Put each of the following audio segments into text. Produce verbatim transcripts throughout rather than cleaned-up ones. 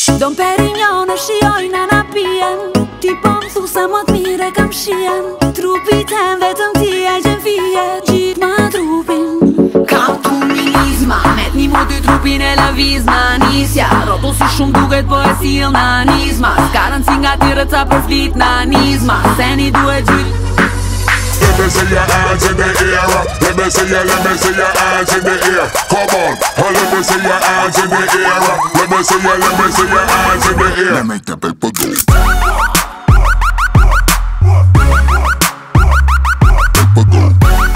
Dom Perignon e shiojnë anapien Ti po m'thu sa më t'mire kam shien Trupit tem vetëm ti e gjën fije Gjit ma trupin Kam tu minizma Met një moti trupin e lëviz në anisja Roto si shumë duket po e sil në anisma S'karën si nga tire ca për flit në anisma Se një duhet gjyt Let me see your hands in the air. Let me see your, let me see your hands in the air. Come on, oh, let me see your hands in the air. Let me see your, let me see your hands in the air. Let me make the people go. People go.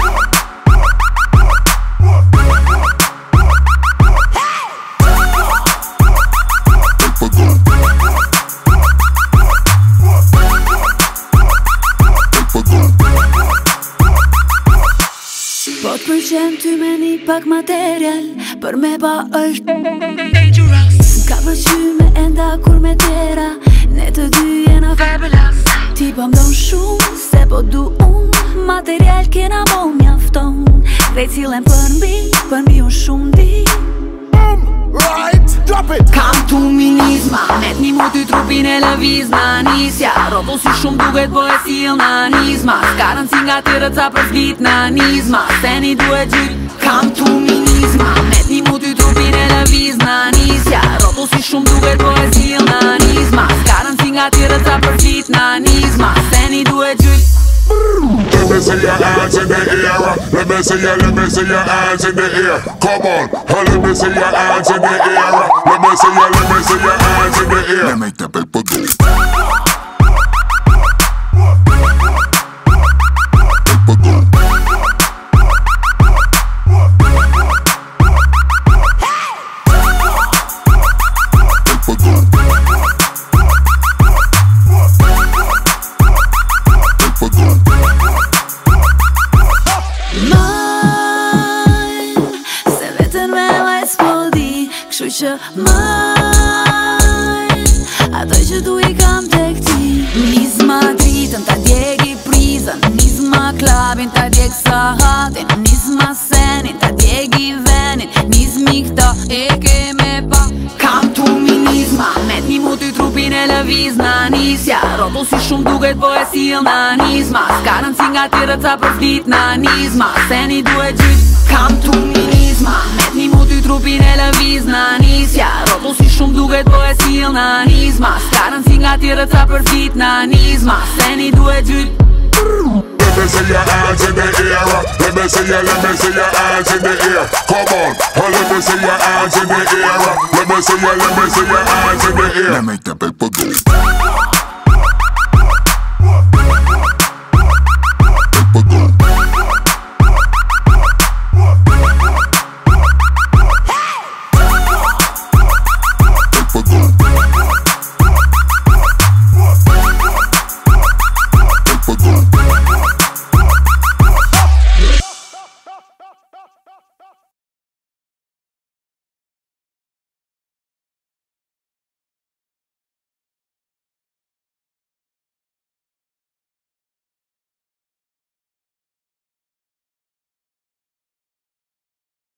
Po t'pëlqen ty me një pak material Për me ba është dangerous Ka përqy me enda kur me tjera Ne të dy jena fabulous Ti po m'don shumë se po du unë Material kena mo mjafton Krejt cilën për mbi, për mbi unë shumë di Right, drop it. Kam tu minizma Met një moti trupin e lëviz në anisja Roto si shumë duket po e sil në anisma S'karën si nga tire ca për flit në anisma Se një duhet gjyt Kam tu minizma Met një moti trupin e lëviz në anisja Roto si shumë duket po e sil në anisma S'karën si nga tire ca për flit në anisma Se një duhet gjyt Let me see your hands in the air. Let me see your, let me see your hands in the air. Come on, oh, let me see your hands in the air. Let me see your, let me see your hands in the air. Let me make the people go. People go. Kështu që majnë Ato që du i kam të këti Nizma dritën, ta djeg i prizën Nizma klabin, ta djeg sahatin Nizma senin, ta djeg i venin Nizmi këta e ke me pa Kam tu minizma Met një muti trupin e lëviz në anisja Roto si shumë duket po e sil në anisma S'karën si nga tire ca për flit në anisma Se një duhet gjyt Kam tu minizma Met një muti trupin e lëviz në anisja Roto si shumë duket po e sil në anisma S'karën si nga tire ca për flit në anisma Se një duhet gjyt Let me see your hands in the air. Let me see your, let me see your hands in the air. Come on, oh, let me see your hands in the air. Let me see your, let me see your hands in the air. Let me make the people go.